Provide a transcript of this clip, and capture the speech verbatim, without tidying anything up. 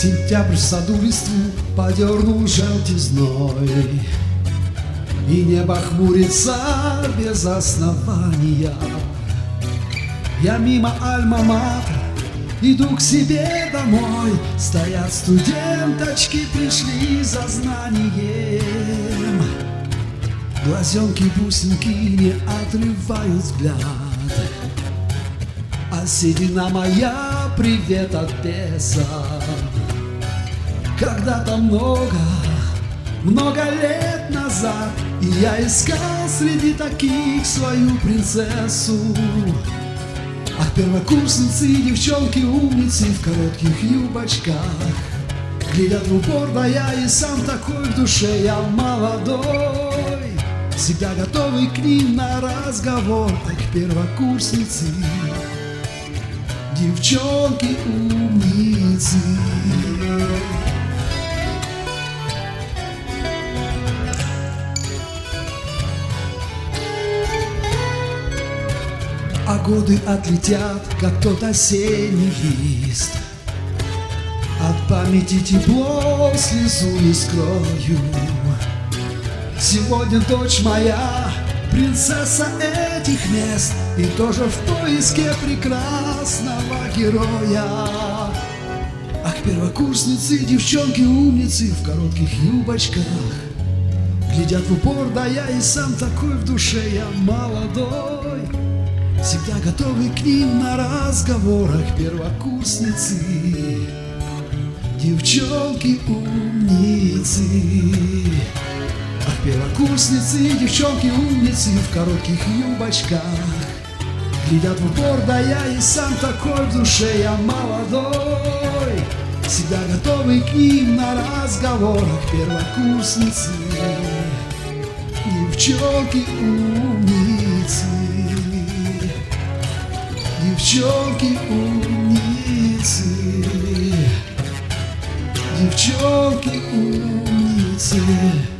Сентябрь в саду листву подернул желтизной, и небо хмурится без основания. Я мимо альма-матер иду к себе домой. Стоят студенточки, пришли за знанием. Глазенки бусинки не отрывают взгляд. А седина моя, привет от беса. Когда-то много, много лет назад и я искал среди таких свою принцессу. Ах, первокурсницы и девчонки-умницы в коротких юбочках глядят в упор, да я и сам такой в душе, я молодой, всегда готовый к ним на разговор. Ах, первокурсницы, девчонки-умницы. А годы отлетят, как тот осенний лист. От памяти тепло слезу не скрою. Сегодня дочь моя, принцесса этих мест, и тоже в поиске прекрасного героя. Ах, первокурсницы, девчонки-умницы в коротких юбочках глядят в упор, да я и сам такой в душе, я молодой, всегда готовый к ним на разговорах. Первокурсницы, девчонки-умницы. Ах, первокурсницы, девчонки-умницы в коротких юбочках глядят в упор, да я и сам такой в душе, я молодой, всегда готовый к ним на разговорах. Первокурсницы, девчонки-умницы. Девчонки-умницы, девчонки-умницы.